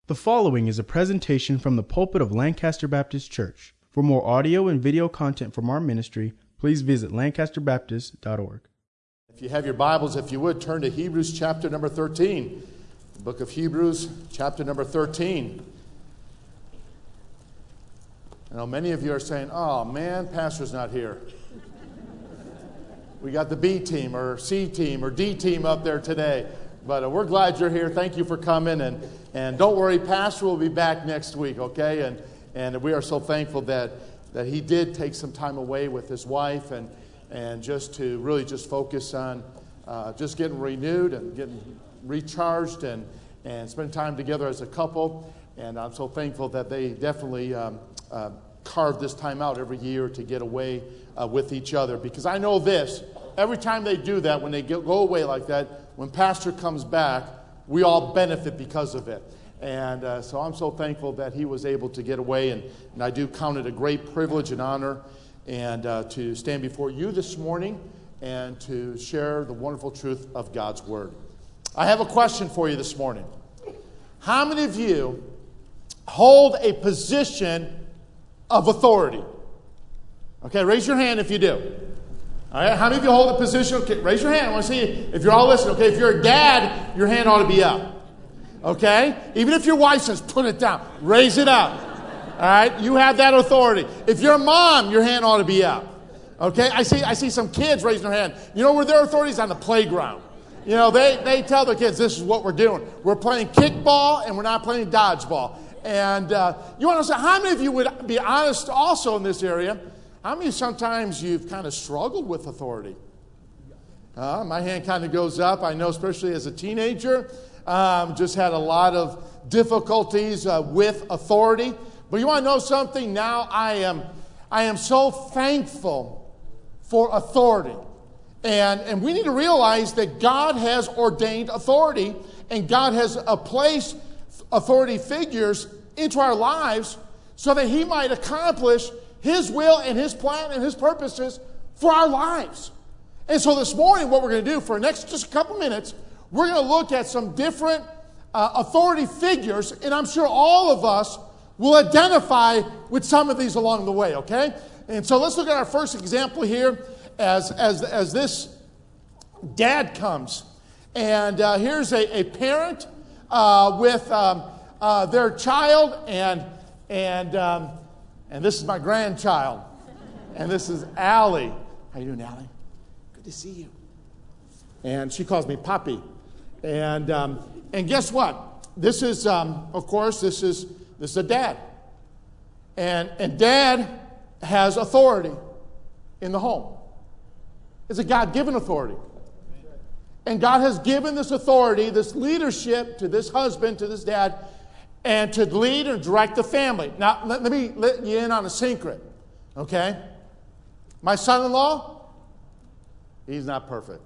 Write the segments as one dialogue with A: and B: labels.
A: The following is a presentation from the pulpit of Lancaster Baptist Church. For more audio and video content from our ministry, please visit lancasterbaptist.org.
B: If you have your Bibles, if you would, turn to Hebrews chapter number 13. The book of Hebrews chapter number 13. I know many of you are saying, oh man, pastor's not here. We got the B team or C team or D team up there today. But we're glad you're here. Thank you for coming. And don't worry, Pastor will be back next week, okay? And we are so thankful that he did take some time away with his wife and just to really just focus on just getting renewed and getting recharged and spend time together as a couple. And I'm so thankful that they definitely carve this time out every year to get away with each other. Because I know this, every time they do that, when they go away like that, when Pastor comes back, we all benefit because of it. And so I'm so thankful that he was able to get away. And I do count it a great privilege and honor and to stand before you this morning and to share the wonderful truth of God's Word. I have a question for you this morning. How many of you hold a position of authority? Okay, raise your hand if you do. All right, how many of you hold a position? Okay, raise your hand. I want to see if you're all listening. Okay, if you're a dad, your hand ought to be up. Okay? Even if your wife says, put it down, raise it up. All right? You have that authority. If you're a mom, your hand ought to be up. Okay? I see some kids raising their hand. You know where their authority is? On the playground. You know, they tell their kids, this is what we're doing. We're playing kickball and we're not playing dodgeball. And you want to say, how many of you would be honest also in this area? How many sometimes you've kind of struggled with authority? My hand kind of goes up. I know especially as a teenager, just had a lot of difficulties with authority. But you want to know something? Now I am so thankful for authority. And we need to realize that God has ordained authority and God has placed authority figures into our lives so that He might accomplish His will and His plan and His purposes for our lives. And so this morning, what we're going to do for the next just a couple minutes, we're going to look at some different authority figures, and I'm sure all of us will identify with some of these along the way, okay? And so let's look at our first example here as this dad comes. And here's a parent with their child, and this is my grandchild. And this is Allie. How you doing, Allie? Good to see you. And she calls me Poppy. And guess what? This is, of course, this is a dad. And dad has authority in the home. It's a God-given authority. And God has given this authority, this leadership to this husband, to this dad, and to lead and direct the family. Now, let me let you in on a secret, okay? My son-in-law, he's not perfect.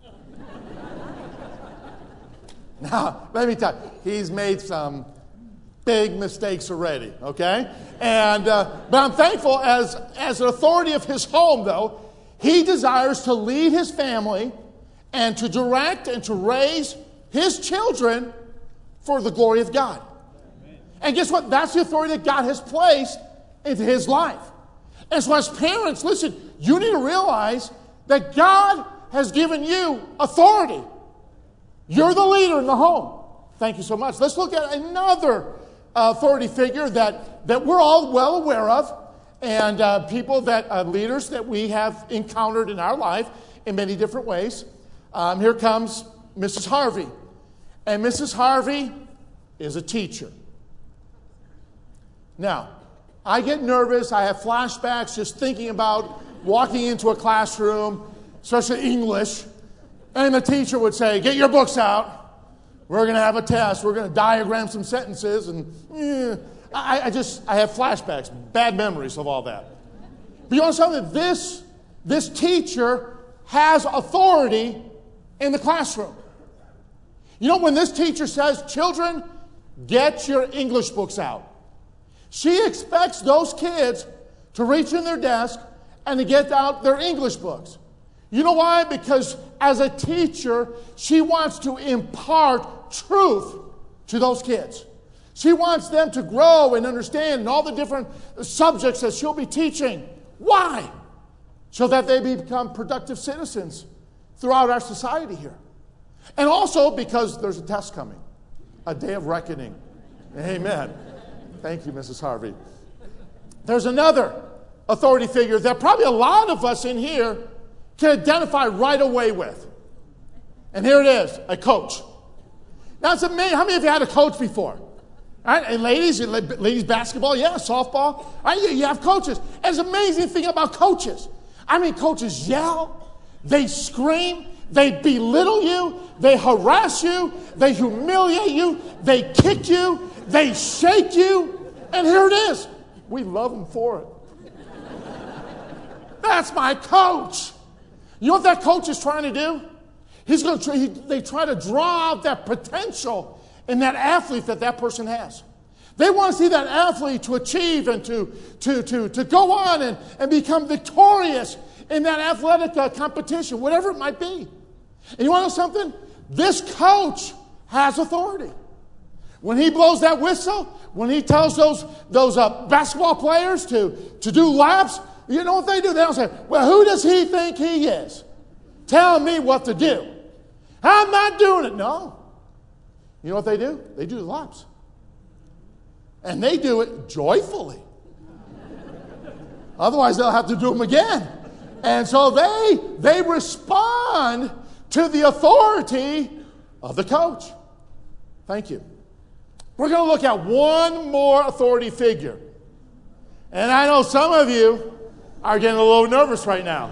B: Now, let me tell you, he's made some big mistakes already, okay? But I'm thankful as an authority of his home, though, he desires to lead his family and to direct and to raise his children for the glory of God. And guess what? That's the authority that God has placed into his life. And so as parents, listen, you need to realize that God has given you authority. You're the leader in the home. Thank you so much. Let's look at another authority figure that we're all well aware of, and people that leaders that we have encountered in our life in many different ways. Here comes Mrs. Harvey. And Mrs. Harvey is a teacher. Now, I get nervous. I have flashbacks just thinking about walking into a classroom, especially English, and the teacher would say, get your books out. We're going to have a test. We're going to diagram some sentences. And I have flashbacks, bad memories of all that. But you know something? This teacher has authority in the classroom. You know, when this teacher says, children, get your English books out, she expects those kids to reach in their desk and to get out their English books. You know why? Because as a teacher, she wants to impart truth to those kids. She wants them to grow and understand in all the different subjects that she'll be teaching. Why? So that they become productive citizens throughout our society here. And also because there's a test coming, a day of reckoning. Amen. Thank you, Mrs. Harvey. There's another authority figure that probably a lot of us in here can identify right away with. And here it is, a coach. Now, it's amazing. How many of you had a coach before? All right, and ladies basketball, yeah, softball. All right, you have coaches. And it's an amazing thing about coaches. I mean, coaches yell, they scream, they belittle you, they harass you, they humiliate you, they kick you, they shake you, and here it is. We love them for it. That's my coach. You know what that coach is trying to do? They try to draw out that potential in that athlete that person has. They want to see that athlete to achieve and to go on and become victorious in that athletic competition, whatever it might be. And you want to know something? This coach has authority. When he blows that whistle, when he tells those basketball players to do laps, you know what they do? They don't say, well, who does he think he is? Telling me what to do. I'm not doing it. No. You know what they do? They do the laps. And they do it joyfully. Otherwise, they'll have to do them again. And so they respond to the authority of the coach. Thank you. We're going to look at one more authority figure. And I know some of you are getting a little nervous right now.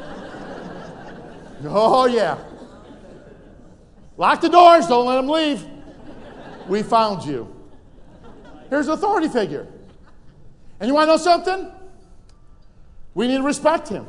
B: Oh, yeah. Lock the doors. Don't let them leave. We found you. Here's an authority figure. And you want to know something? We need to respect him.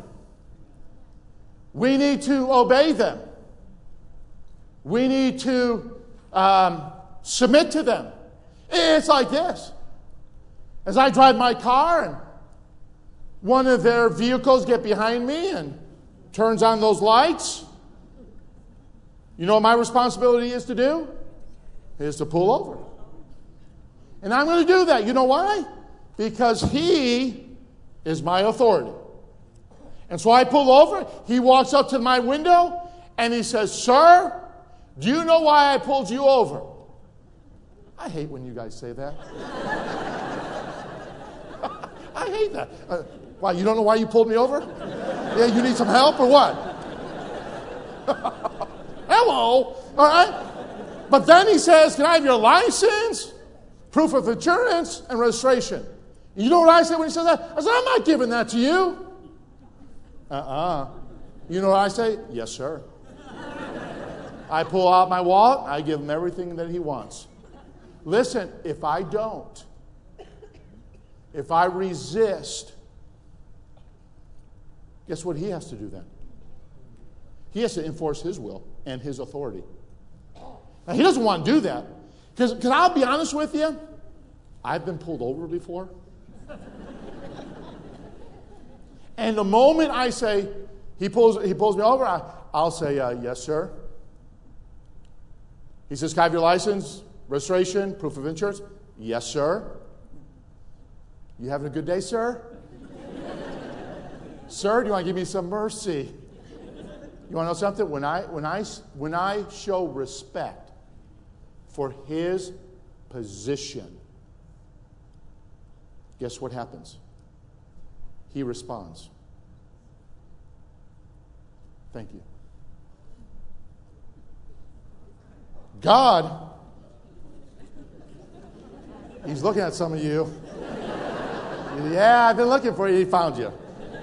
B: We need to obey them. We need to submit to them. It's like this. As I drive my car and one of their vehicles get behind me and turns on those lights, you know what my responsibility is to do? Is to pull over. And I'm going to do that. You know why? Because he is my authority. And so I pull over. He walks up to my window and he says, "Sir, do you know why I pulled you over?" I hate when you guys say that. I hate that. Why, you don't know why you pulled me over? Yeah, you need some help or what? Hello. All right. But then he says, "Can I have your license, proof of insurance, and registration?" You know what I said when he said that? I said, "I'm not giving that to you." You know what I say? "Yes, sir." I pull out my wallet. I give him everything that he wants. Listen, if I don't, if I resist, guess what he has to do then? He has to enforce his will and his authority. Now, he doesn't want to do that. Because I'll be honest with you, I've been pulled over before. And the moment I say, he pulls me over, I'll say, "Yes, sir." He says, "Can I have your license, registration, proof of insurance?" "Yes, sir." "You having a good day, sir?" "Sir, do you want to give me some mercy?" You want to know something? When I show respect for his position, guess what happens? He responds. Thank you. God, he's looking at some of you. Yeah, I've been looking for you. He found you.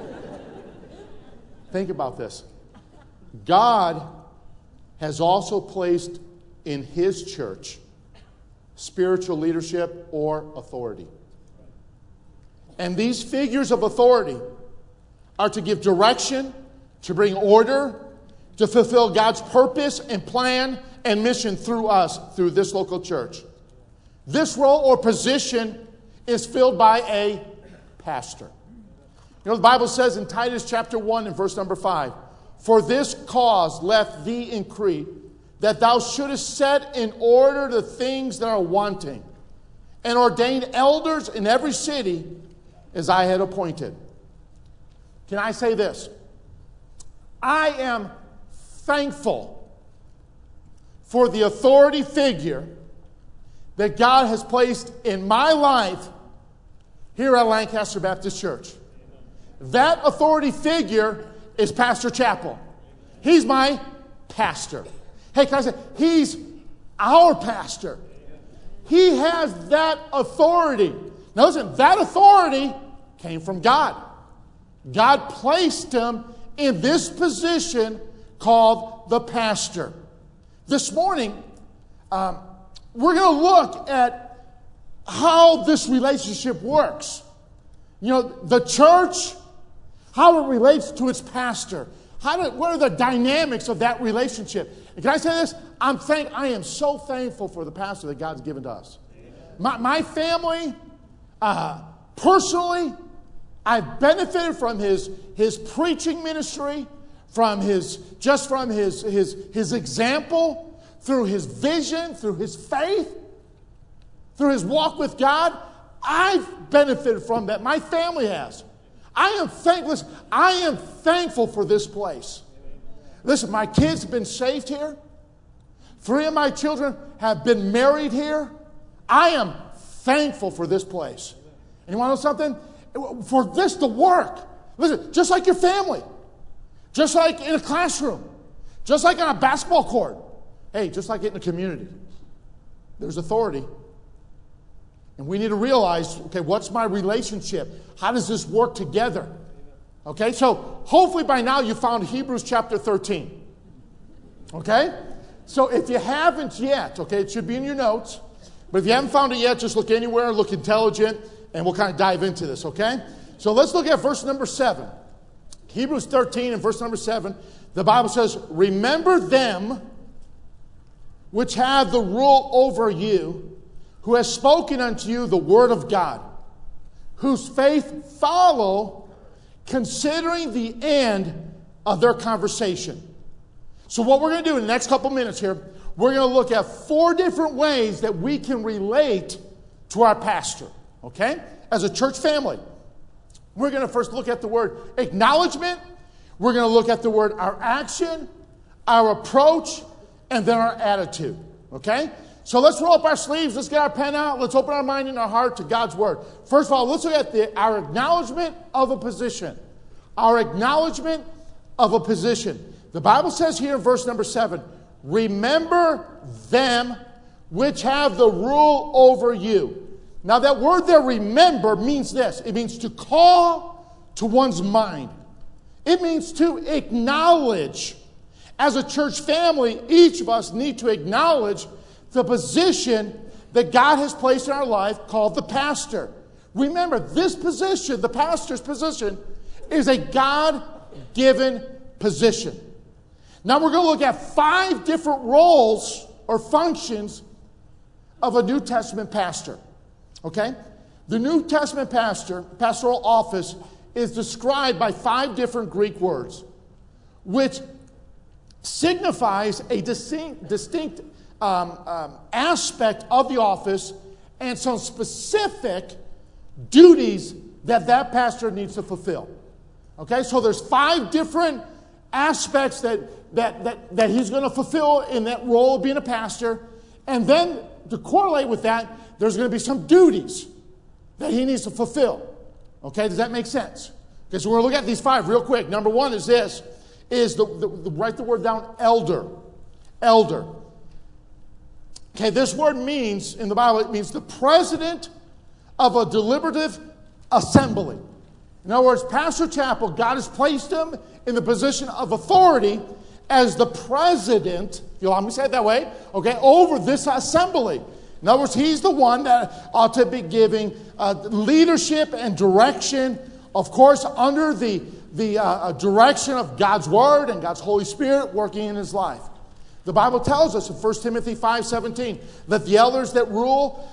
B: Think about this. God has also placed in his church spiritual leadership or authority. And these figures of authority are to give direction, to bring order, to fulfill God's purpose and plan and mission through us, through this local church. This role or position is filled by a pastor. You know, the Bible says in Titus chapter 1 and verse number 5, "For this cause left thee in Crete, that thou shouldest set in order the things that are wanting, and ordained elders in every city as I had appointed. Can I say this? I am thankful for the authority figure that God has placed in my life here at Lancaster Baptist Church. That authority figure is Pastor Chappell. He's my pastor. Hey, can I say, he's our pastor. He has that authority. Now listen, that authority came from God. God placed him in this position called the pastor. This morning, we're going to look at how this relationship works. You know, the church, how it relates to its pastor. What are the dynamics of that relationship? And can I say this? I am so thankful for the pastor that God's given to us. My family, personally, I've benefited from his preaching ministry, from his example, through his vision, through his faith, through his walk with God. I've benefited from that. My family has. I am thankful for this place. Listen, my kids have been saved here. 3 of my children have been married here. I am thankful for this place. And you want to know something? For this to work, listen, just like your family, just like in a classroom, just like on a basketball court, hey, just like in the community, there's authority. And we need to realize, okay, what's my relationship? How does this work together? Okay, so hopefully by now you found Hebrews chapter 13. Okay? So if you haven't yet, okay, it should be in your notes. But if you haven't found it yet, just look anywhere, look intelligent, and we'll kind of dive into this, okay? So let's look at verse number 7. Hebrews 13 and verse number 7. The Bible says, remember them which have the rule over you, who has spoken unto you the word of God, whose faith follow, considering the end of their conversation. So what we're going to do in the next couple minutes here, we're going to look at 4 different ways that we can relate to our pastor, okay? As a church family. We're going to first look at the word acknowledgement. We're going to look at the word our action, our approach, and then our attitude, okay? So let's roll up our sleeves. Let's get our pen out. Let's open our mind and our heart to God's word. First of all, let's look at our acknowledgement of a position. Our acknowledgement of a position. The Bible says here in verse number 7, remember them which have the rule over you. Now that word there, remember, means this. It means to call to one's mind. It means to acknowledge. As a church family, each of us need to acknowledge the position that God has placed in our life called the pastor. Remember, this position, the pastor's position, is a God-given position. Now we're going to look at 5 different roles or functions of a New Testament pastor. Okay? The New Testament pastoral office is described by 5 different Greek words, which signifies a distinct aspect of the office and some specific duties that pastor needs to fulfill. Okay, so there's 5 different aspects that he's going to fulfill in that role of being a pastor, and then to correlate with that, there's going to be some duties that he needs to fulfill. Okay, does that make sense? Okay, so we're going to look at these 5 real quick. Number 1 is this, write the word down, elder. Elder. Okay, this word means, in the Bible, it means the president of a deliberative assembly. In other words, Pastor Chappell, God has placed him in the position of authority as the president, you'll allow me to say it that way, okay, over this assembly. In other words, he's the one that ought to be giving leadership and direction, of course, under the direction of God's Word and God's Holy Spirit working in his life. The Bible tells us in 1 Timothy 5:17 that the elders that rule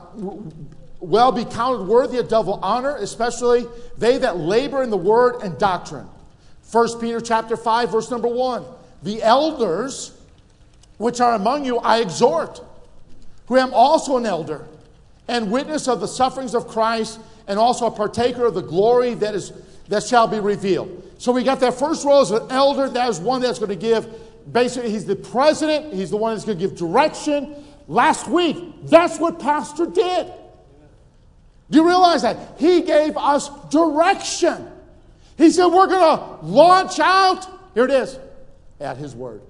B: will be counted worthy of double honor, especially they that labor in the word and doctrine. 1 Peter chapter 5, verse number 1. The elders which are among you I exhort, who am also an elder and witness of the sufferings of Christ, and also a partaker of the glory that shall be revealed. So we got that first role as an elder. That is one that's going to give, basically, he's the president. He's the one that's going to give direction. Last week, that's what Pastor did. Do you realize that? He gave us direction. He said, we're going to launch out. Here it is. At His Word.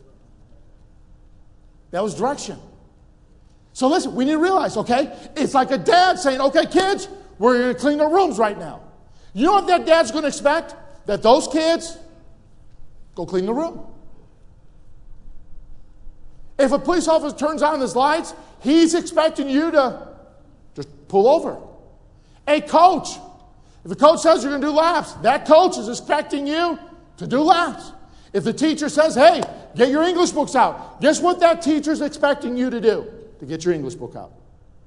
B: That was direction. So listen, we need to realize, okay, it's like a dad saying, okay, kids, we're going to clean our rooms right now. You know what that dad's going to expect? That those kids go clean the room. If a police officer turns on his lights, he's expecting you to just pull over. A coach, if the coach says you're going to do laps, that coach is expecting you to do laps. If the teacher says, hey, get your English books out, guess what that teacher's expecting you to do? To get your English book out.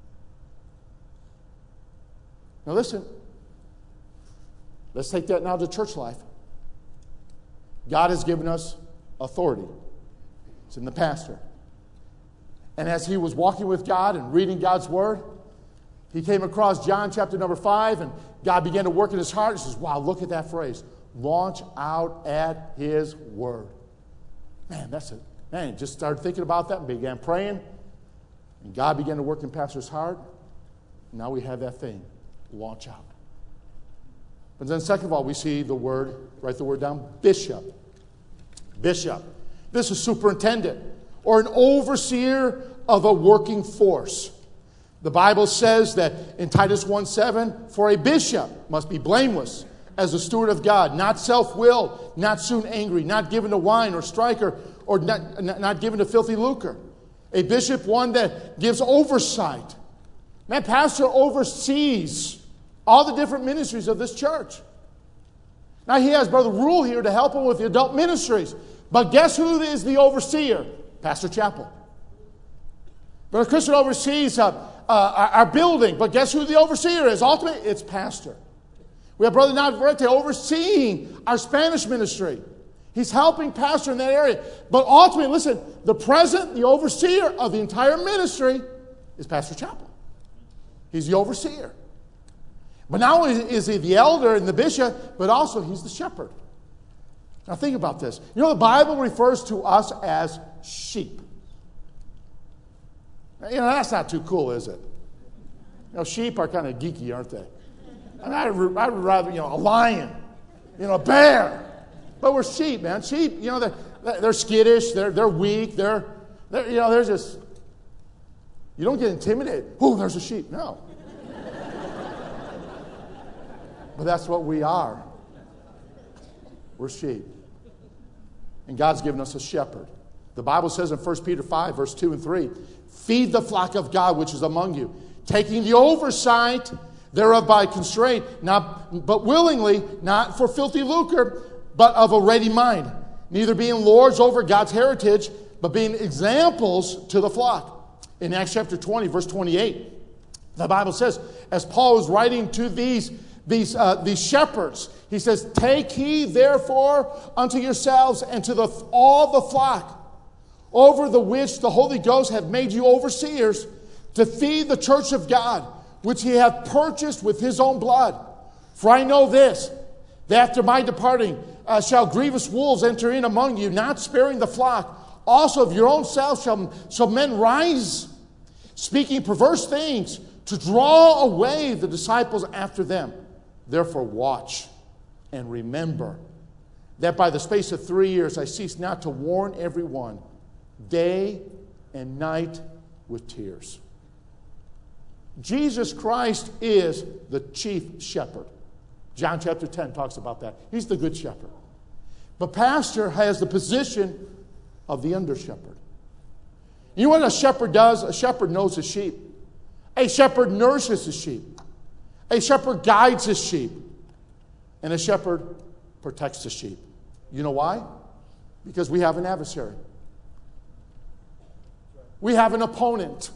B: Now listen, let's take that now to church life. God has given us authority. It's in the pastor. And as he was walking with God and reading God's Word, he came across John chapter number 5, and God began to work in his heart. He says, wow, look at that phrase. Launch out at His Word. Man, that's it. Man, just started thinking about that and began praying. And God began to work in Pastor's heart. Now we have that thing. Launch out. But then second of all, we see the word, write the word down, bishop. Bishop. This is superintendent or an overseer of a working force. The Bible says that in Titus 1:7, for a bishop must be blameless as a steward of God, not self-willed, not soon angry, not given to wine or striker, or not given to filthy lucre. A bishop, one that gives oversight. Man, pastor oversees all the different ministries of this church. Now, he has Brother Rule here to help him with the adult ministries. But guess who is the overseer? Pastor Chappell. Brother Christian oversees our building. But guess who the overseer is? Ultimately, it's pastor. We have Brother Navarrete overseeing our Spanish ministry. He's helping pastor in that area. But ultimately, listen, the president, the overseer of the entire ministry is Pastor Chappell. He's the overseer. But not only is he the elder and the bishop, but also he's the shepherd. Now think about this. You know, the Bible refers to us as sheep. You know, that's not too cool, is it? You know, sheep are kind of geeky, aren't they? I mean, I would rather, a lion, a bear. But we're sheep, man. Sheep, they're skittish, they're weak, they're just, you don't get intimidated. Oh, there's a sheep. No. But that's what we are. We're sheep. And God's given us a shepherd. The Bible says in 1 Peter 5, verse 2 and 3, feed the flock of God which is among you, taking the oversight thereof by constraint, but willingly, not for filthy lucre, but of a ready mind, neither being lords over God's heritage, but being examples to the flock. In Acts chapter 20, verse 28, the Bible says, as Paul is writing to these shepherds, he says, take heed therefore unto yourselves and to all the flock, over the which the Holy Ghost hath made you overseers, to feed the church of God, which he hath purchased with his own blood. For I know this, that after my departing shall grievous wolves enter in among you, not sparing the flock. Also of your own selves shall men rise, speaking perverse things, to draw away the disciples after them. Therefore watch and remember that by the space of 3 years I cease not to warn everyone, day and night with tears. Jesus Christ is the chief shepherd. John chapter 10 talks about that. He's the good shepherd. But pastor has the position of the under shepherd. You know what a shepherd does? A shepherd knows his sheep. A shepherd nourishes his sheep. A shepherd guides his sheep. And a shepherd protects the sheep. You know why? Because we have an adversary. We have an opponent.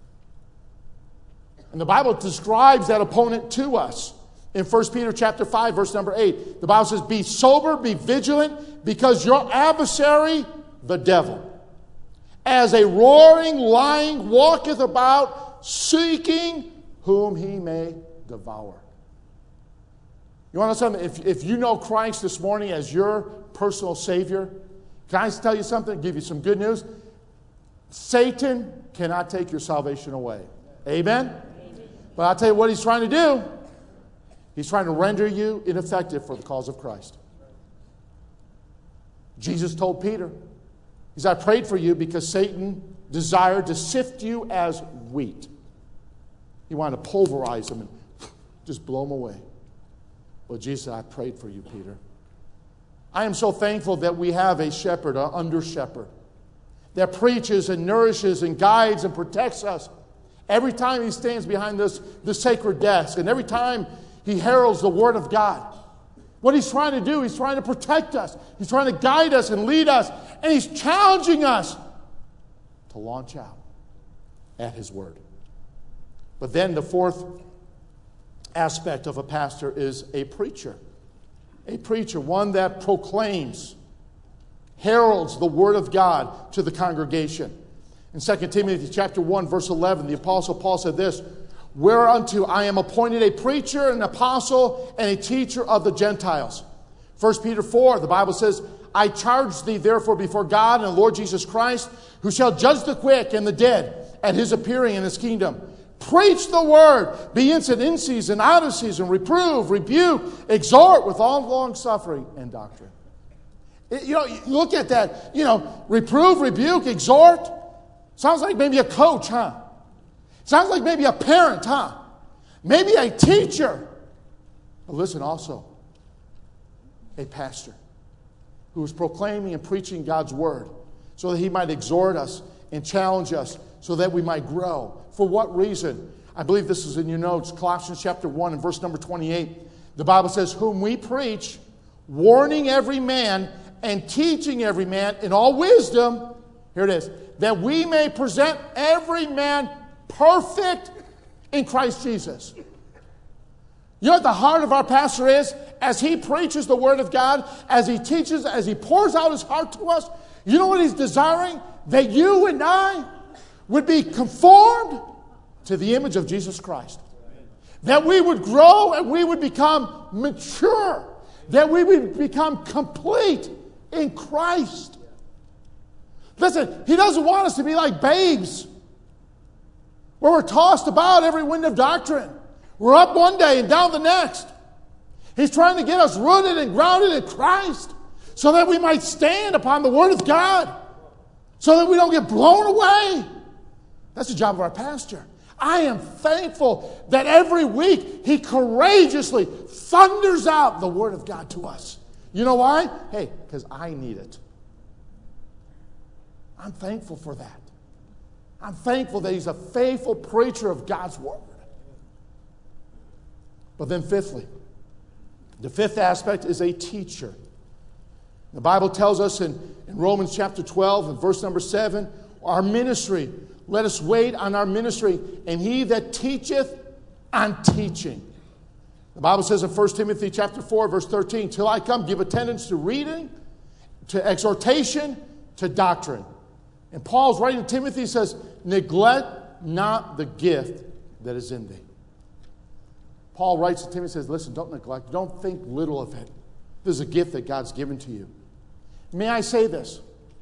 B: And the Bible describes that opponent to us. In 1 Peter chapter 5, verse number 8, the Bible says, be sober, be vigilant, because your adversary, the devil, as a roaring lion, walketh about, seeking whom he may devour. You want to know something? If you know Christ this morning as your personal Savior, can I tell you something? Give you some good news. Satan cannot take your salvation away. Amen? But I'll tell you what he's trying to do. He's trying to render you ineffective for the cause of Christ. Jesus told Peter, he said, I prayed for you because Satan desired to sift you as wheat. He wanted to pulverize them and just blow them away. But Jesus said, I prayed for you, Peter. I am so thankful that we have a shepherd, an under-shepherd, that preaches and nourishes and guides and protects us. Every time he stands behind the sacred desk and every time he heralds the Word of God, what he's trying to do, he's trying to protect us. He's trying to guide us and lead us. And he's challenging us to launch out at his Word. But then the fourth aspect of a pastor is a preacher. A preacher, one that proclaims, heralds the Word of God to the congregation. In 2 Timothy chapter 1, verse 11, the Apostle Paul said this, whereunto I am appointed a preacher, an apostle, and a teacher of the Gentiles. 1 Peter 4, the Bible says, I charge thee therefore before God and the Lord Jesus Christ, who shall judge the quick and the dead at his appearing in his kingdom. Preach the word, be instant in season, out of season, reprove, rebuke, exhort with all long suffering and doctrine. You look at that, reprove, rebuke, exhort. Sounds like maybe a coach, huh? Sounds like maybe a parent, huh? Maybe a teacher. But listen, also, a pastor who is proclaiming and preaching God's word so that he might exhort us and challenge us so that we might grow. For what reason? I believe this is in your notes. Colossians chapter 1 and verse number 28. The Bible says, whom we preach, warning every man and teaching every man in all wisdom. Here it is. That we may present every man perfect in Christ Jesus. You know what the heart of our pastor is? As he preaches the Word of God, as he teaches, as he pours out his heart to us, you know what he's desiring? That you and I would be conformed to the image of Jesus Christ. That we would grow and we would become mature. That we would become complete in Christ. Listen, he doesn't want us to be like babes, where we're tossed about every wind of doctrine. We're up one day and down the next. He's trying to get us rooted and grounded in Christ so that we might stand upon the Word of God, so that we don't get blown away. That's the job of our pastor. I am thankful that every week he courageously thunders out the Word of God to us. You know why? Hey, because I need it. I'm thankful for that. I'm thankful that he's a faithful preacher of God's Word. But then fifthly, the fifth aspect is a teacher. The Bible tells us in Romans chapter 12 and verse number 7, our ministry, let us wait on our ministry, and he that teacheth on teaching. The Bible says in 1 Timothy chapter 4, verse 13, till I come, give attendance to reading, to exhortation, to doctrine. And Paul's writing to Timothy, he says, neglect not the gift that is in thee. Paul writes to Timothy, says, listen, don't neglect, don't think little of it. This is a gift that God's given to you. May I say this?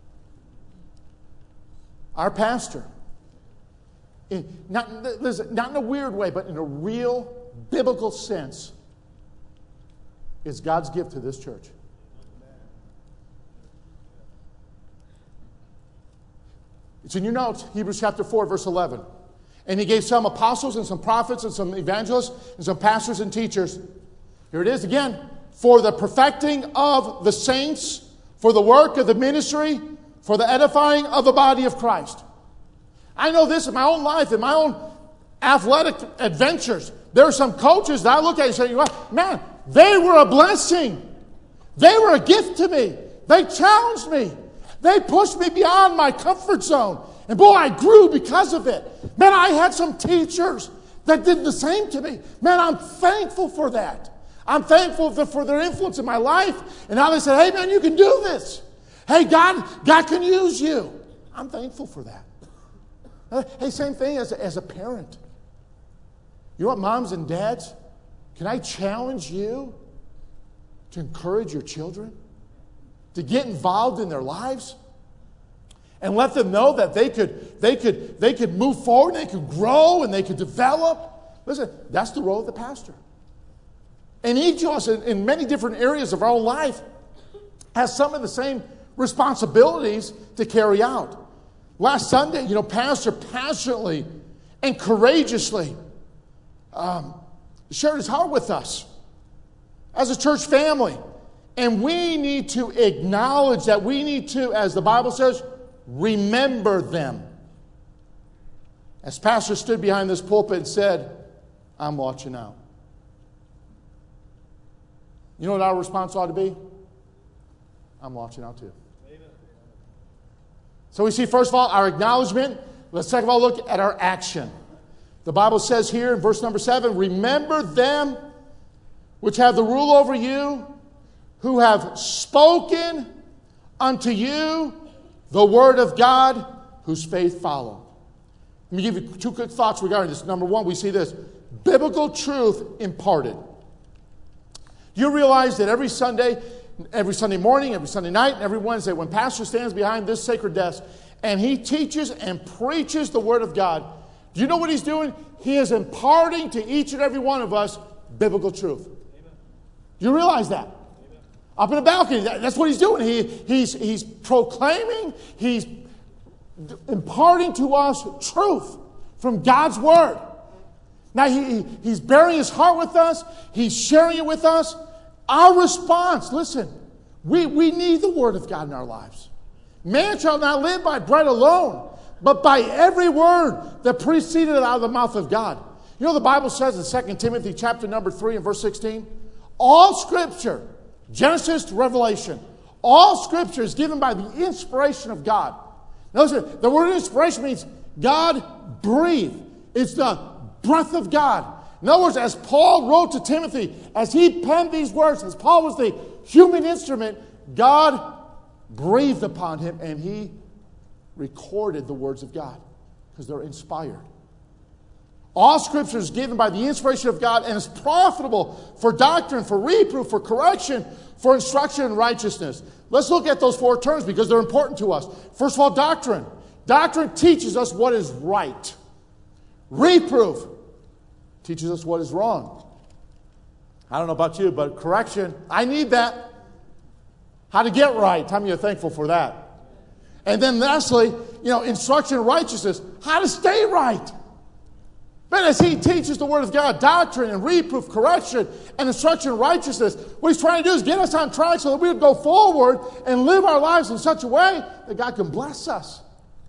B: Our pastor, not in a weird way, but in a real biblical sense, is God's gift to this church. It's in your notes, Hebrews chapter 4, verse 11. And he gave some apostles and some prophets and some evangelists and some pastors and teachers. Here it is again. For the perfecting of the saints, for the work of the ministry, for the edifying of the body of Christ. I know this in my own life, in my own athletic adventures. There are some coaches that I look at and say, man, they were a blessing. They were a gift to me. They challenged me. They pushed me beyond my comfort zone. And boy, I grew because of it. Man, I had some teachers that did the same to me. Man, I'm thankful for that. I'm thankful for their influence in my life. And now they said, hey, man, you can do this. Hey, God can use you. I'm thankful for that. Hey, same thing as a parent. You know what, moms and dads? Can I challenge you to encourage your children to get involved in their lives and let them know that they could move forward, they could grow, and they could develop? Listen, that's the role of the pastor. And each of us in many different areas of our own life has some of the same responsibilities to carry out. Last Sunday, Pastor passionately and courageously shared his heart with us as a church family. And we need to acknowledge that we need to, as the Bible says, remember them. As Pastor stood behind this pulpit and said, I'm watching out. You know what our response ought to be? I'm watching out too. Amen. So we see, first of all, our acknowledgement. Let's second of all look at our action. The Bible says here in verse number 7, remember them which have the rule over you, who have spoken unto you the word of God, whose faith follow. Let me give you two quick thoughts regarding this. Number one, we see this. Biblical truth imparted. Do you realize that every Sunday morning, every Sunday night, and every Wednesday, when Pastor stands behind this sacred desk and he teaches and preaches the Word of God, do you know what he's doing? He is imparting to each and every one of us biblical truth. Amen. Do you realize that? Amen. Up in the balcony, that's what he's doing. He's proclaiming, he's imparting to us truth from God's Word. Now, he's bearing his heart with us. He's sharing it with us. Our response, listen, we need the Word of God in our lives. Man shall not live by bread alone, but by every word that proceeded out of the mouth of God. You know, the Bible says in 2 Timothy chapter number 3 and verse 16, all Scripture, Genesis to Revelation, all Scripture is given by the inspiration of God. Notice the word inspiration means God breathed. It's the breath of God. In other words, as Paul wrote to Timothy, as he penned these words, as Paul was the human instrument, God breathed upon him and he recorded the words of God because they're inspired. All Scripture is given by the inspiration of God and is profitable for doctrine, for reproof, for correction, for instruction in righteousness. Let's look at those four terms because they're important to us. First of all, doctrine. Doctrine teaches us what is right. Reproof teaches us what is wrong. I don't know about you, but correction, I need that. How to get right. How many are thankful for that? And then lastly, instruction in righteousness. How to stay right. But as he teaches the Word of God, doctrine and reproof, correction, and instruction in righteousness, what he's trying to do is get us on track so that we would go forward and live our lives in such a way that God can bless us.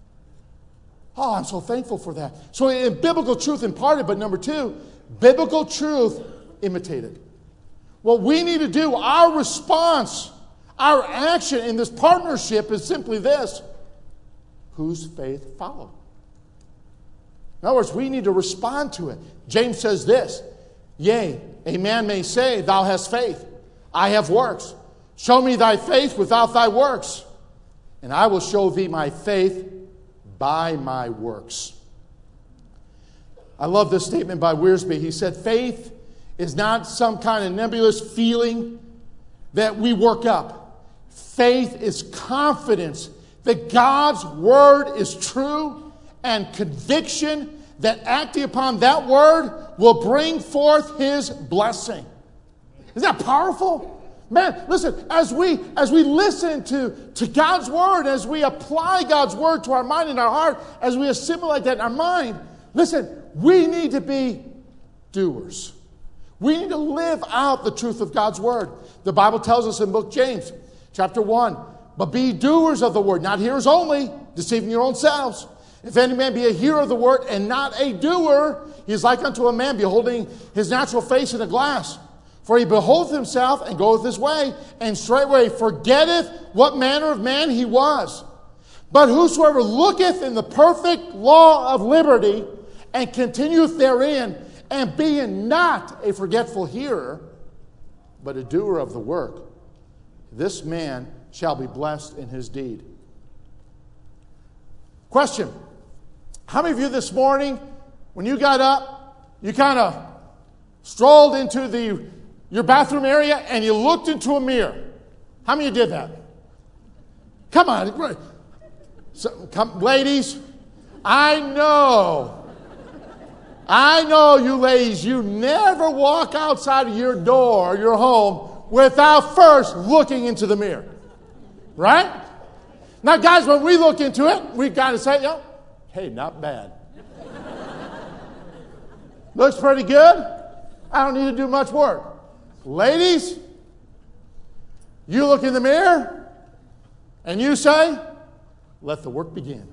B: Oh, I'm so thankful for that. So in biblical truth imparted, but number two, biblical truth imitated. What we need to do, our response, our action in this partnership is simply this. Whose faith follow? In other words, we need to respond to it. James says this, yea, a man may say, thou hast faith, I have works. Show me thy faith without thy works, and I will show thee my faith by my works. I love this statement by Wiersbe. He said, faith is not some kind of nebulous feeling that we work up. Faith is confidence that God's Word is true and conviction that acting upon that Word will bring forth His blessing. Isn't that powerful? Man, listen, as we listen to God's Word, as we apply God's Word to our mind and our heart, as we assimilate that in our mind, listen, we need to be doers. We need to live out the truth of God's Word. The Bible tells us in book James, chapter 1, but be doers of the Word, not hearers only, deceiving your own selves. If any man be a hearer of the Word and not a doer, he is like unto a man beholding his natural face in a glass. For he beholdeth himself and goeth his way, and straightway forgetteth what manner of man he was. But whosoever looketh in the perfect law of liberty, and continueth therein, and being not a forgetful hearer, but a doer of the work, this man shall be blessed in his deed. Question. How many of you this morning, when you got up, You kind of strolled into your bathroom area and you looked into a mirror. How many of you did that? Come on. Ladies, I know you ladies, you never walk outside of your door or your home without first looking into the mirror. Right? Now, guys, when we look into it, we've got to say, hey, not bad. Looks pretty good. I don't need to do much work. Ladies, you look in the mirror and you say, let the work begin.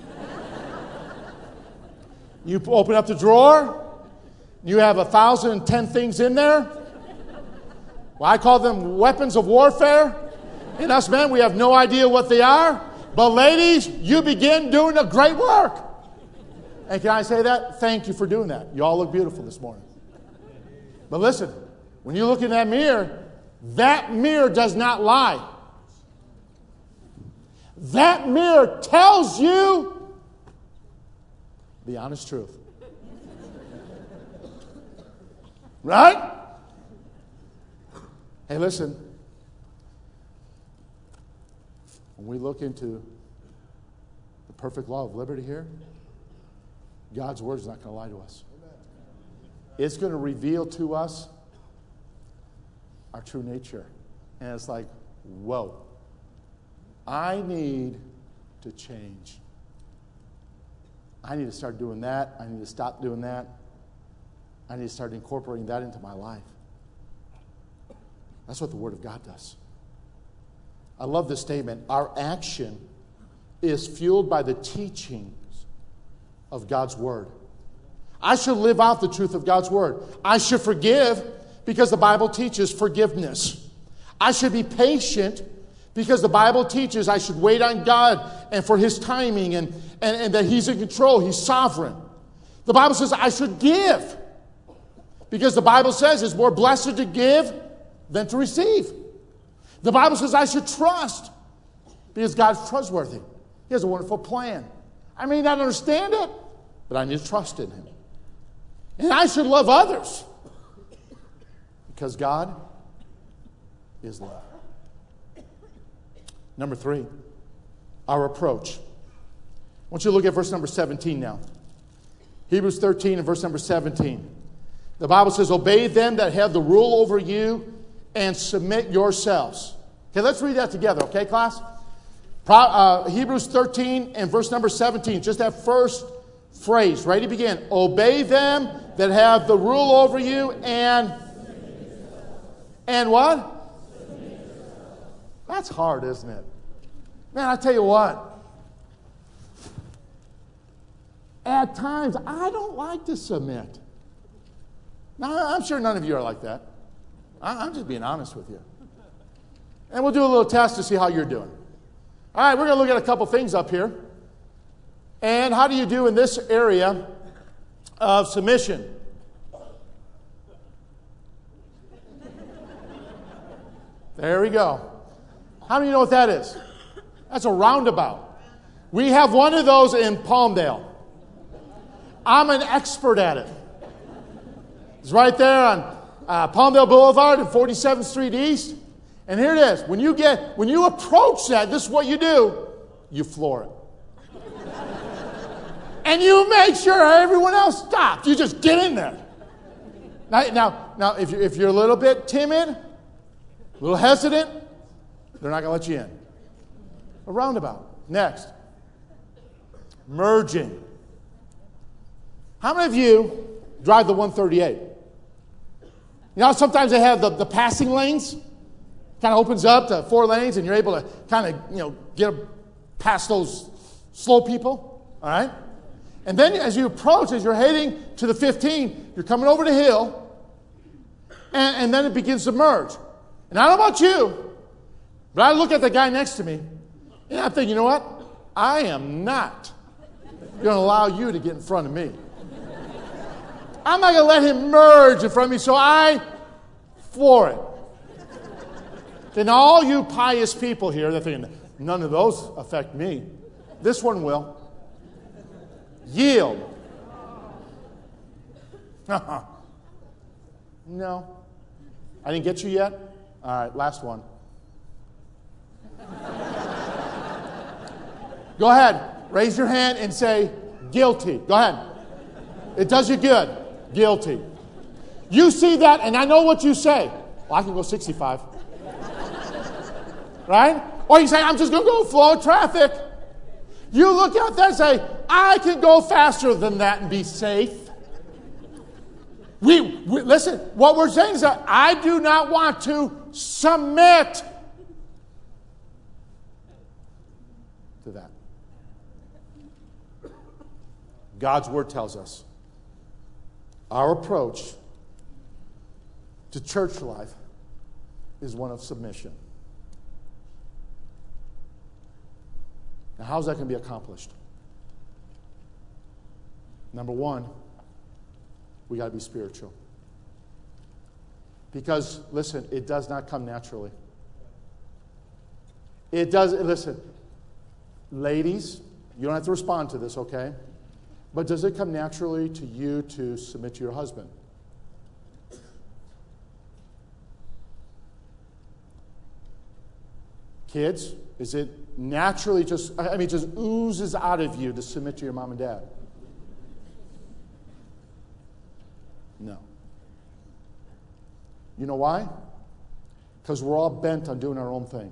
B: You open up the drawer. You have 1,010 things in there. Well, I call them weapons of warfare. And us men, we have no idea what they are. But ladies, you begin doing a great work. And can I say that? Thank you for doing that. You all look beautiful this morning. But listen, when you look in that mirror does not lie. That mirror tells you the honest truth. Right? Hey, listen. When we look into the perfect law of liberty here, God's word is not going to lie to us. It's going to reveal to us our true nature. And it's like, whoa, I need to change. I need to start doing that. I need to stop doing that. I need to start incorporating that into my life. That's what the Word of God does. I love this statement. Our action is fueled by the teachings of God's Word. I should live out the truth of God's Word. I should forgive because the Bible teaches forgiveness. I should be patient because the Bible teaches I should wait on God and for His timing and that He's in control. He's sovereign. The Bible says I should give because the Bible says it's more blessed to give than to receive. The Bible says I should trust because God's trustworthy. He has a wonderful plan. I may not understand it, but I need to trust in Him. And I should love others because God is love. Number 3, our approach. I want you to look at verse number 17 now. Hebrews 13 and verse number 17. The Bible says, obey them that have the rule over you and submit yourselves. Okay, let's read that together, okay, class? Hebrews 13 and verse number 17, just that first phrase. Ready to begin. Obey them that have the rule over you and what? That's hard, isn't it? Man, I tell you what. At times, I don't like to submit. Now, I'm sure none of you are like that. I'm just being honest with you. And we'll do a little test to see how you're doing. All right, we're going to look at a couple things up here. And how do you do in this area of submission? There we go. How many know what that is? That's a roundabout. We have one of those in Palmdale. I'm an expert at it. It's right there on Palmdale Boulevard and 47th Street East. And here it is. When you approach that, this is what you do. You floor it. And you make sure everyone else stops. You just get in there. Now, if you're a little bit timid, a little hesitant, they're not going to let you in. A roundabout. Next. Merging. How many of you drive the 138? You know, sometimes they have the passing lanes. Kind of opens up to 4 lanes and you're able to kind of, get past those slow people. All right? And then as you approach, as you're heading to the 15, you're coming over the hill and then it begins to merge. And I don't know about you, but I look at the guy next to me and I think, you know what? I am not going to allow you to get in front of me. I'm not going to let him merge in front of me, so I floor it. Okay, now all you pious people here, they're thinking, none of those affect me. This one will. Yield. No. I didn't get you yet? All right, last one. Go ahead. Raise your hand and say, guilty. Go ahead. It does you good. Guilty. You see that, and I know what you say. Well, I can go 65. Right? Or you say, I'm just going to go flow of traffic. You look out there and say, I can go faster than that and be safe. We listen, what we're saying is that I do not want to submit to that. God's Word tells us our approach to church life is one of submission. Now, how's that going to be accomplished? Number one, we got to be spiritual. Because, listen, it does not come naturally. It does, listen, ladies, you don't have to respond to this, okay? But does it come naturally to you to submit to your husband? Kids, is it naturally just oozes out of you to submit to your mom and dad? No. You know why? Because we're all bent on doing our own thing.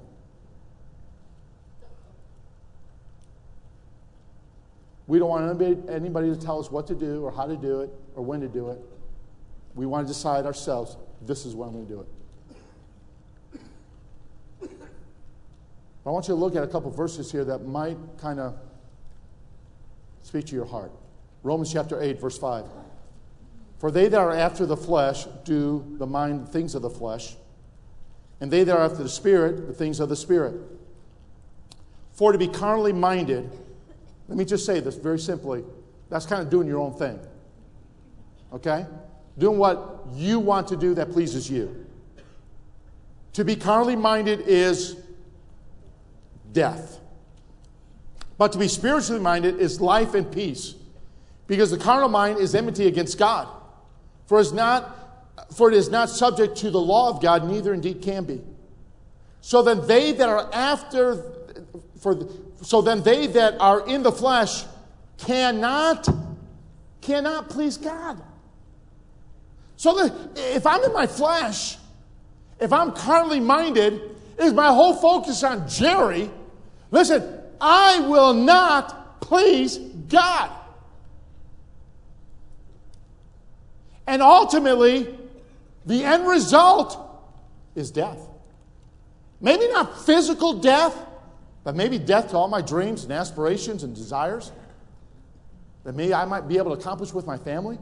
B: We don't want anybody to tell us what to do or how to do it or when to do it. We want to decide ourselves, this is when I'm going to do it. I want you to look at a couple verses here that might kind of speak to your heart. Romans chapter 8, verse 5. For they that are after the flesh do the mind things of the flesh, and they that are after the Spirit, the things of the Spirit. For to be carnally minded, let me just say this very simply, that's kind of doing your own thing. Okay? Doing what you want to do that pleases you. To be carnally minded is death. But to be spiritually minded is life and peace. Because the carnal mind is enmity against God. For it is not subject to the law of God, neither indeed can be. So then they that are in the flesh cannot please God. So that if I'm in my flesh, if I'm carnally minded, is my whole focus on Jerry, listen, I will not please God. And ultimately, the end result is death. Maybe not physical death, but maybe death to all my dreams and aspirations and desires that maybe I might be able to accomplish with my family.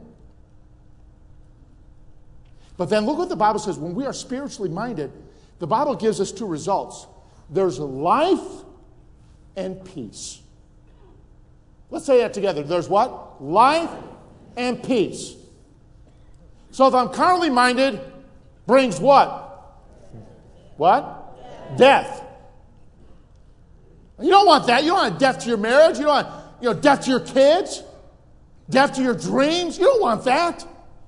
B: But then look what the Bible says. When we are spiritually minded, the Bible gives us two results. There's life and peace. Let's say that together. There's what? Life and peace. So if I'm carnally minded, brings what? What? Death. You don't want that. You don't want death to your marriage. You don't want death to your kids. Death to your dreams. You don't want that.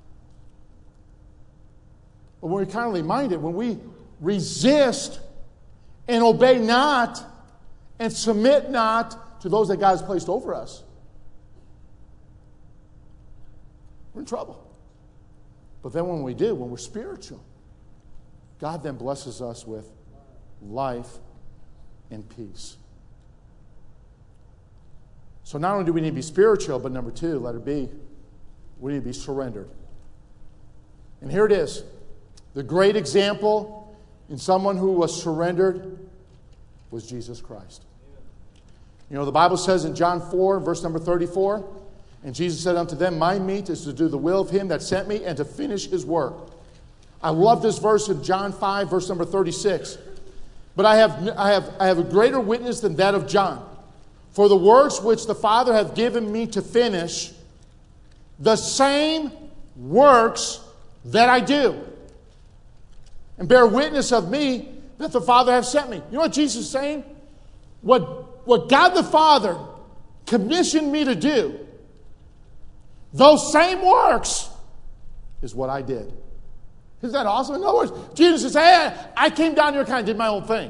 B: But when we're carnally minded, when we resist and obey not and submit not to those that God has placed over us, we're in trouble. But then when we do, when we're spiritual, God then blesses us with life and peace. So not only do we need to be spiritual, but number two, letter B, we need to be surrendered. And here it is. The great example in someone who was surrendered was Jesus Christ. You know, the Bible says in John 4, verse number 34, and Jesus said unto them, my meat is to do the will of him that sent me and to finish his work. I love this verse in John 5, verse number 36. But I have a greater witness than that of John. For the works which the Father hath given me to finish, the same works that I do, and bear witness of me that the Father hath sent me. You know what Jesus is saying? What God the Father commissioned me to do, those same works is what I did. Isn't that awesome? In other words, Jesus is saying, hey, I came down here and kind of did my own thing.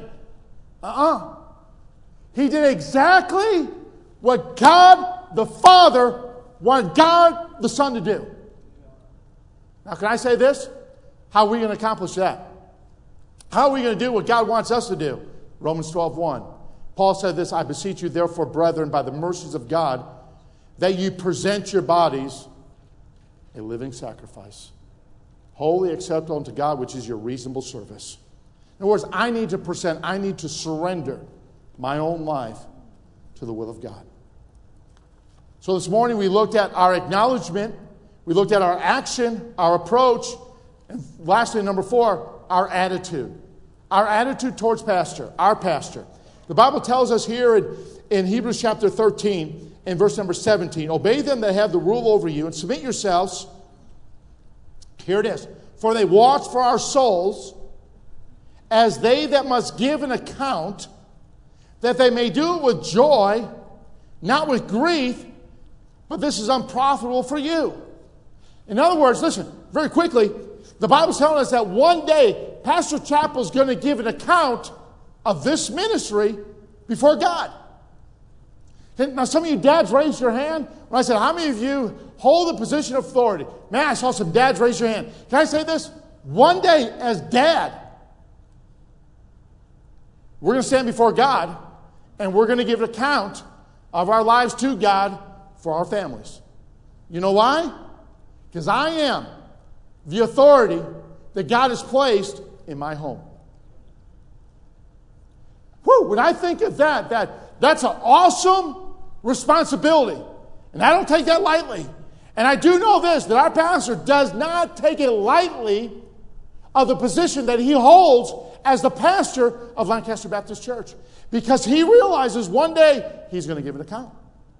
B: He did exactly what God the Father wanted God the Son to do. Now, can I say this? How are we going to accomplish that? How are we going to do what God wants us to do? Romans 12:1. Paul said this, I beseech you, therefore, brethren, by the mercies of God, that you present your bodies a living sacrifice, wholly acceptable unto God, which is your reasonable service. In other words, I need to surrender my own life to the will of God. So this morning we looked at our acknowledgement, we looked at our action, our approach, and lastly, number 4, our attitude. Our attitude towards our pastor. The Bible tells us here in Hebrews chapter 13, in verse number 17, obey them that have the rule over you, and submit yourselves. Here it is. For they watch for our souls, as they that must give an account, that they may do it with joy, not with grief, but this is unprofitable for you. In other words, listen, very quickly, the Bible's telling us that one day Pastor Chappell is going to give an account of this ministry before God. Now, some of you dads raised your hand when I said, how many of you hold a position of authority? Man, I saw some dads raise your hand. Can I say this? One day, as dad, we're going to stand before God, and we're going to give an account of our lives to God for our families. You know why? Because I am the authority that God has placed in my home. Whew, when I think of that's an awesome responsibility. And I don't take that lightly. And I do know this, that our pastor does not take it lightly of the position that he holds as the pastor of Lancaster Baptist Church. Because he realizes one day he's going to give an account.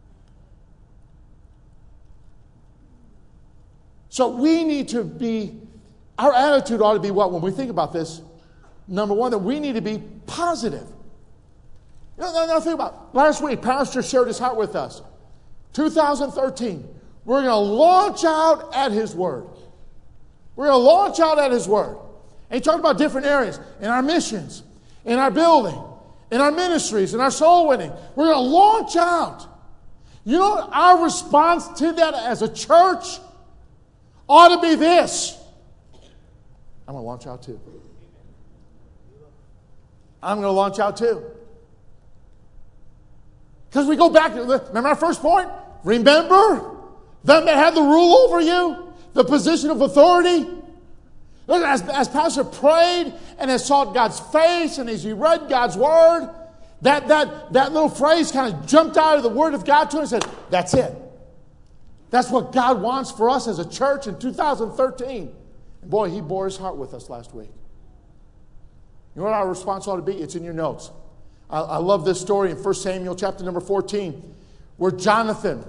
B: So we need to be, our attitude ought to be what? When we think about this, number one, that we need to be positive. Now think about it. Last week, Pastor shared his heart with us. 2013, we're going to launch out at his word. We're going to launch out at his word. And he talked about different areas. In our missions, in our building, in our ministries, in our soul winning. We're going to launch out. You know what our response to that as a church ought to be this. I'm going to launch out too. I'm going to launch out too. Because we go back to, remember our first point? Remember them that have the rule over you, the position of authority. As Pastor prayed and has sought God's face and as he read God's word, that little phrase kind of jumped out of the word of God to him and said, that's it. That's what God wants for us as a church in 2013. And boy, he bore his heart with us last week. You know what our response ought to be? It's in your notes. I love this story in 1 Samuel chapter number 14, where Jonathan,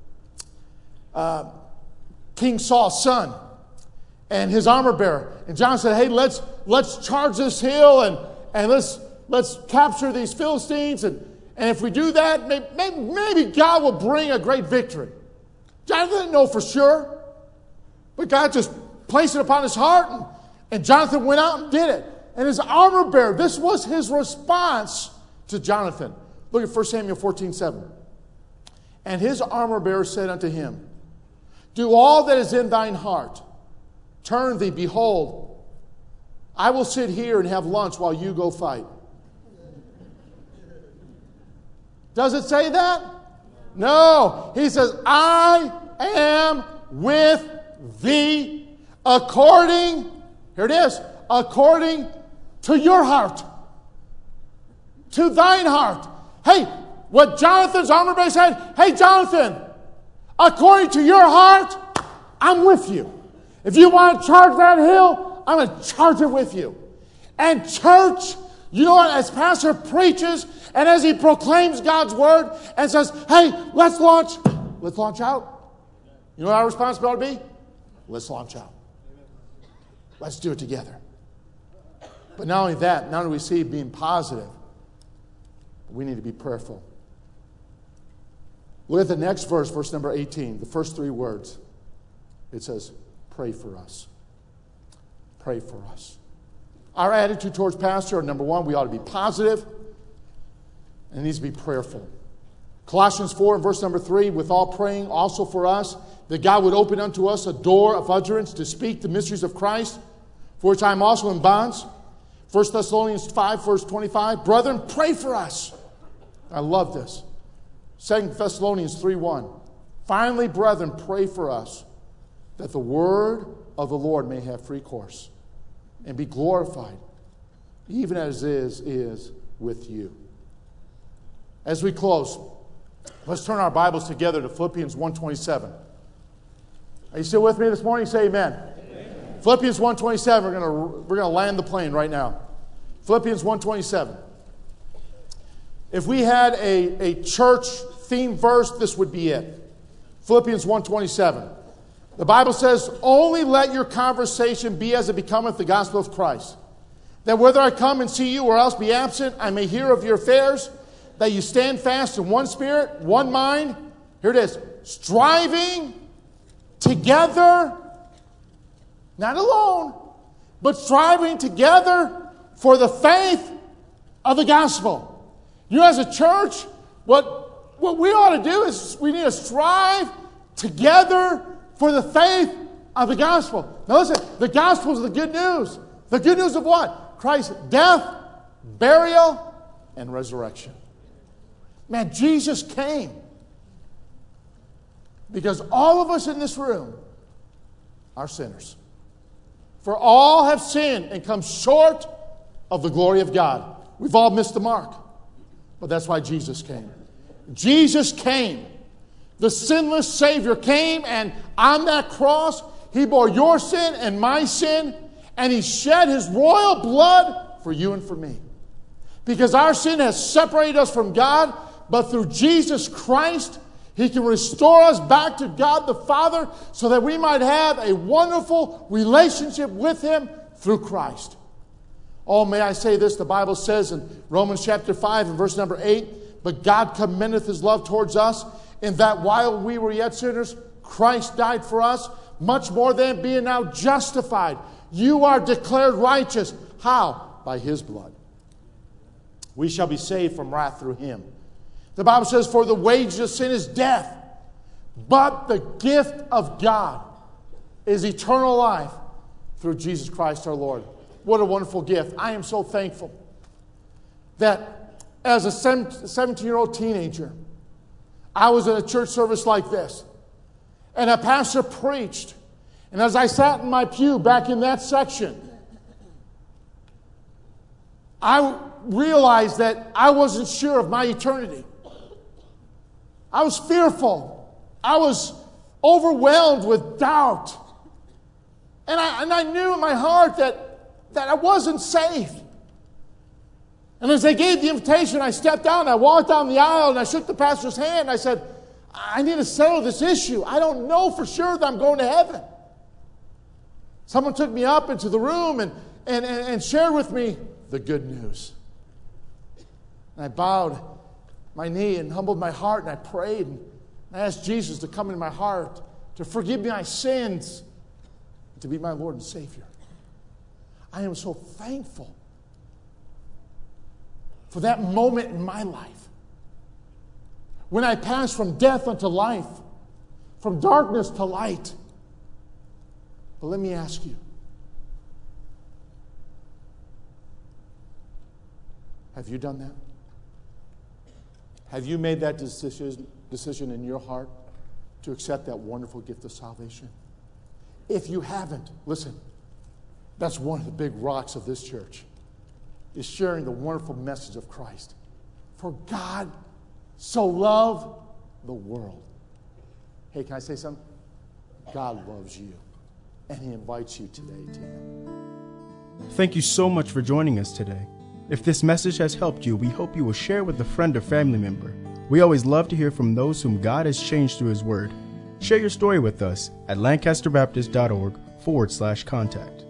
B: King Saul's son, and his armor bearer, and Jonathan said, hey, let's charge this hill and let's capture these Philistines, and if we do that, maybe God will bring a great victory. Jonathan didn't know for sure, but God just placed it upon his heart, and Jonathan went out and did it. And his armor bearer, this was his response to Jonathan. Look at 1 Samuel 14:7. And his armor bearer said unto him, do all that is in thine heart. Turn thee, behold, I will sit here and have lunch while you go fight. Does it say that? No. He says, I am with thee according, here it is, according to your heart. To thine heart. Hey, what Jonathan's armor bearer said, hey, Jonathan, according to your heart, I'm with you. If you want to charge that hill, I'm going to charge it with you. And church, you know what, as pastor preaches and as he proclaims God's word and says, hey, let's launch out. You know what our responsibility ought to be? Let's launch out. Let's do it together. But not only that, not only do we see being positive, we need to be prayerful. Look at the next verse, verse number 18, the first three words. It says, pray for us. Pray for us. Our attitude towards pastor, number one, we ought to be positive, and it needs to be prayerful. Colossians 4 and verse number 3, with all praying also for us, that God would open unto us a door of utterance to speak the mysteries of Christ, for which I am also in bonds. 1 Thessalonians 5, verse 25, brethren, pray for us. I love this. 2 Thessalonians 3:1, finally, brethren, pray for us, that the word of the Lord may have free course and be glorified, even as is with you. As we close, let's turn our Bibles together to Philippians 1:27. Are you still with me this morning? Say amen. Amen. Philippians 1:27. We're gonna land the plane right now. Philippians 1:27. If we had a church theme verse, this would be it. Philippians 1:27. The Bible says, only let your conversation be as it becometh the gospel of Christ, that whether I come and see you or else be absent, I may hear of your affairs, that you stand fast in one spirit, one mind. Here it is. Striving together, not alone, but striving together for the faith of the gospel. You know, as a church, what we ought to do is we need to strive together for the faith of the gospel. Now listen, the gospel is the good news. The good news of what? Christ's death, burial, and resurrection. Man, Jesus came because all of us in this room are sinners. For all have sinned and come short of the glory of God. We've all missed the mark. But that's why Jesus came. Jesus came. The sinless Savior came, and on that cross, He bore your sin and my sin, and He shed His royal blood for you and for me. Because our sin has separated us from God, but through Jesus Christ, He can restore us back to God the Father so that we might have a wonderful relationship with Him through Christ. Oh, may I say this? The Bible says in Romans chapter 5 and verse number 8, but God commendeth His love towards us, in that while we were yet sinners, Christ died for us. Much more than being now justified, you are declared righteous. How? By His blood. We shall be saved from wrath through Him. The Bible says, for the wages of sin is death, but the gift of God is eternal life through Jesus Christ our Lord. What a wonderful gift. I am so thankful that as a 17-year-old teenager, I was in a church service like this, and a pastor preached. And as I sat in my pew back in that section, I realized that I wasn't sure of my eternity. I was fearful. I was overwhelmed with doubt. And I knew in my heart that I wasn't safe. And as they gave the invitation, I stepped down, I walked down the aisle, and I shook the pastor's hand, and I said, I need to settle this issue. I don't know for sure that I'm going to heaven. Someone took me up into the room and shared with me the good news. And I bowed my knee and humbled my heart, and I prayed, and I asked Jesus to come into my heart, to forgive me my sins, and to be my Lord and Savior. I am so thankful for that moment in my life when I passed from death unto life, from darkness to light. But let me ask you, have you done that? Have you made that decision in your heart to accept that wonderful gift of salvation? If you haven't, listen, that's one of the big rocks of this church, is sharing the wonderful message of Christ. For God so loved the world. Hey, can I say something? God loves you, and He invites you today to Him.
A: Thank you so much for joining us today. If this message has helped you, we hope you will share with a friend or family member. We always love to hear from those whom God has changed through His Word. Share your story with us at lancasterbaptist.org/contact.